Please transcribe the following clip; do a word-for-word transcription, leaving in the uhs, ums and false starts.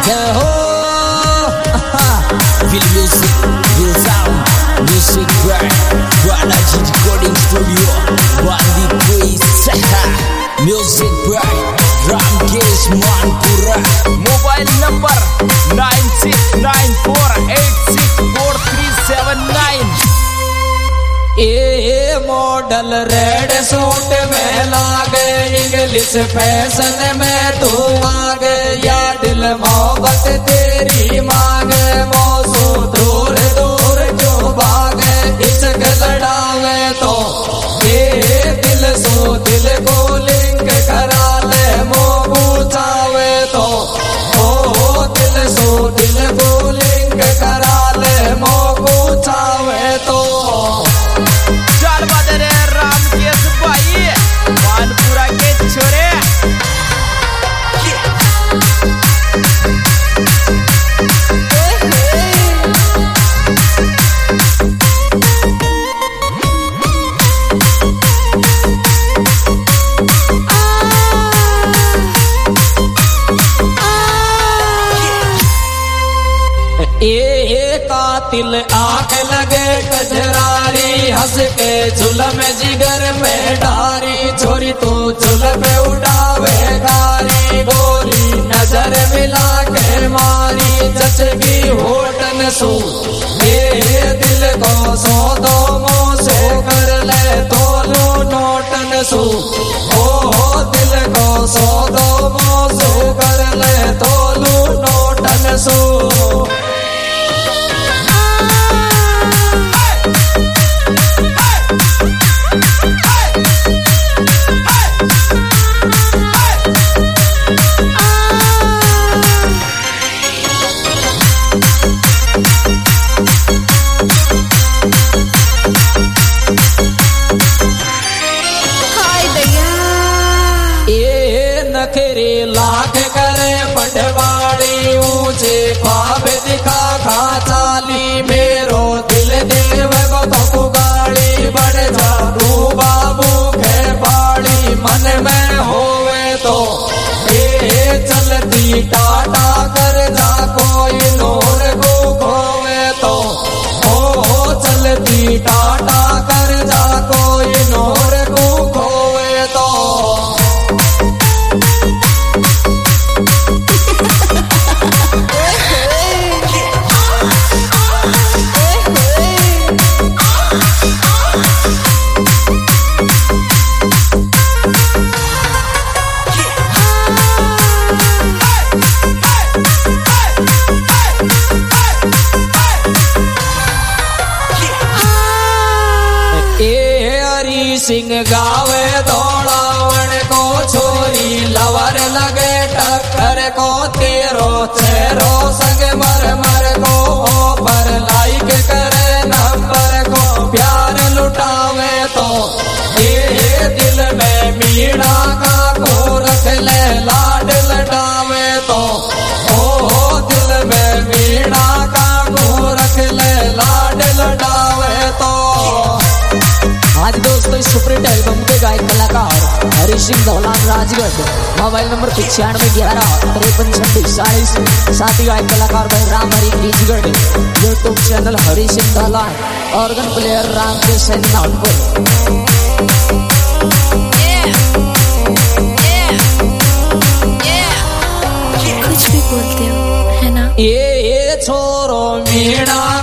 जय हो। Feel music, feel sound, music brand, Balaji Recording Studio, Bandi Quiz, music brand, Ramkesh Manpura. Mobile number nine six nine four eight six four three seven nine. ए model red suit में लागे, English fashion में तू आगे, या दिल मोहब्बत तेरी मांगे, मौसू दूर दूर जो भागे, इश्क लड़ावे तो ये दिल सो दिल को लिंक करा ले, मोह पूछावे तो ओ दिल सो दिल को लिंक करा ले, मोह पूछावे तो। रामकेश भाई मानपुरा के छोरे। ए कातिल आंख लगे कजरारी, हंस के जुल्म जिगर में डारी, छोरी तू जुल्म उड़ावे गारी, गोली नजर मिला के मारी, जचगी होटन सू ये दिल को सो दो मोसे कर ले, तोलू नोटन सू ओ दिल को सो दो मोसे कर ले, तोलू नोटन सू। नखरे लाख करे पटवाड़ी, ऊंचे ख्वाब दिखा खा चाली, मेरो दिल देव को गाड़ी, बढ़ जा तू बाबू के बाड़ी, मन में होवे तो ये चलती टाटा कर जा, कोई नूर को खोवे तो ओ चलती टाटा कर जा, कोई नूर को खोवे तो। सिंह गावे दौड़ावण को छोरी, लवर लगे टक्कर को, तेरो चेहरो संग मर मर को, पर लाइक करे नंबर को, प्यार लुटावे तो ये दिल में मीणा का को रख ले, लाड लटावे तो ओ दिल में मीणा का को रख ले, लाड लटावे तो। आज दोस्तों इस सुपरहिट एल्बम के गायक कलाकार हरी सिंह धौलान राजगढ़, मोबाइल नंबर पिछानवे ग्यारह तिरपन छब्बीस चालीस, साथ ही गायक कलाकार भाई Ram Hari Rajgarh, YouTube channel Hari Singh Dhaulan, organ player Ramkesh Nagpur. कुछ भी बोलते हो है ना, ये छोरो मीणा